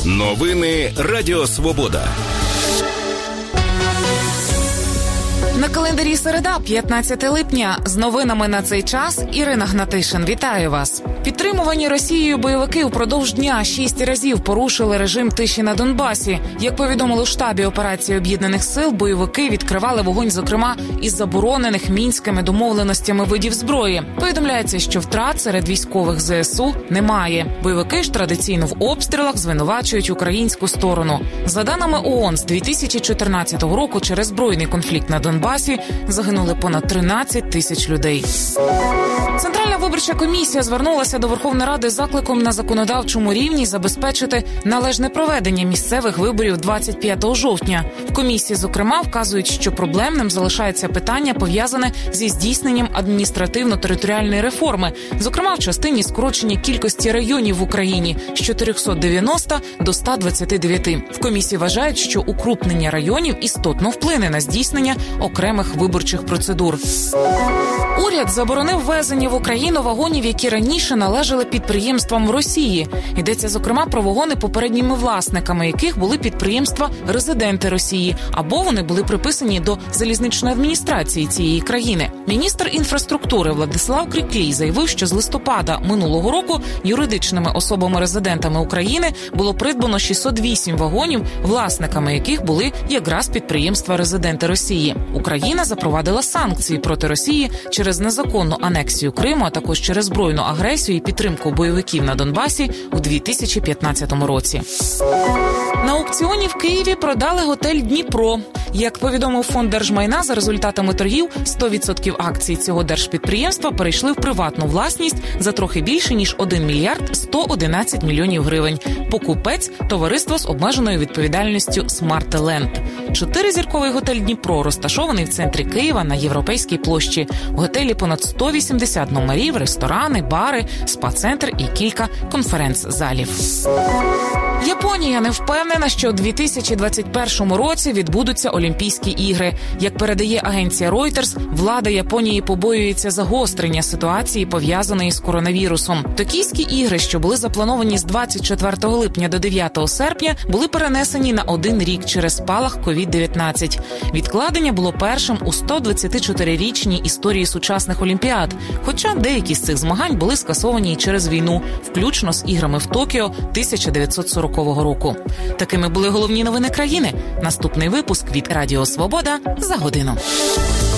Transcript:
Новини Радіо Свобода. На календарі середа, 15 липня. З новинами на цей час Ірина Гнатишин. Вітаю вас. Підтримувані Росією бойовики упродовж дня 6 разів порушили режим тиші на Донбасі. Як повідомили у штабі операції Об'єднаних сил, бойовики відкривали вогонь, зокрема, із заборонених мінськими домовленостями видів зброї. Повідомляється, що втрат серед військових ЗСУ немає. Бойовики ж традиційно в обстрілах звинувачують українську сторону. За даними ООН, з 2014 року через збройний конфлікт на Донбасі загинули понад 13 тисяч людей. Центральна виборча комісія звернулася до Верховної Ради з закликом на законодавчому рівні забезпечити належне проведення місцевих виборів 25 жовтня. В комісії, зокрема, вказують, що проблемним залишається питання, пов'язане зі здійсненням адміністративно-територіальної реформи, зокрема в частині скорочення кількості районів в Україні з 490 до 129. В комісії вважають, що укрупнення районів істотно вплине на здійснення окремих виборчих процедур. Уряд заборонив ввезення в Україну вагонів, які раніше належали підприємствам в Росії. Йдеться, зокрема, про вагони, попередніми власниками яких були підприємства-резиденти Росії, або вони були приписані до залізничної адміністрації цієї країни. Міністр інфраструктури Владислав Криклій заявив, що з листопада минулого року юридичними особами-резидентами України було придбано 608 вагонів, власниками яких були якраз підприємства-резиденти Росії. Україна запровадила санкції проти Росії через незаконну анексію Криму, а також через збройну агресію і підтримку бойовиків на Донбасі у 2015 році. На аукціоні в Києві продали готель «Дніпро». Як повідомив Фонд держмайна, за результатами торгів 100% акцій цього держпідприємства перейшли в приватну власність за трохи більше, ніж 1 мільярд 111 мільйонів гривень. Покупець – товариство з обмеженою відповідальністю «Смарт-Ленд». 4-зірковий готель «Дніпро» розташований в центрі Києва на Європейській площі. В готелі понад 180 номерів, ресторани, бари, спа-центр і кілька конференц-залів. Японія не впевнена, що у 2021 році відбудуться Олімпійські ігри. Як передає агенція Reuters, влада Японії побоюється загострення ситуації, пов'язаної з коронавірусом. Токійські ігри, що були заплановані з 24 липня до 9 серпня, були перенесені на 1 рік через спалах COVID-19. Відкладення було першим у 124-річній історії сучасних олімпіад, хоча деякі з цих змагань були скасовані і через війну, включно з іграми в Токіо 1940 року. Такими були головні новини країни. Наступний випуск від Радіо Свобода за годину.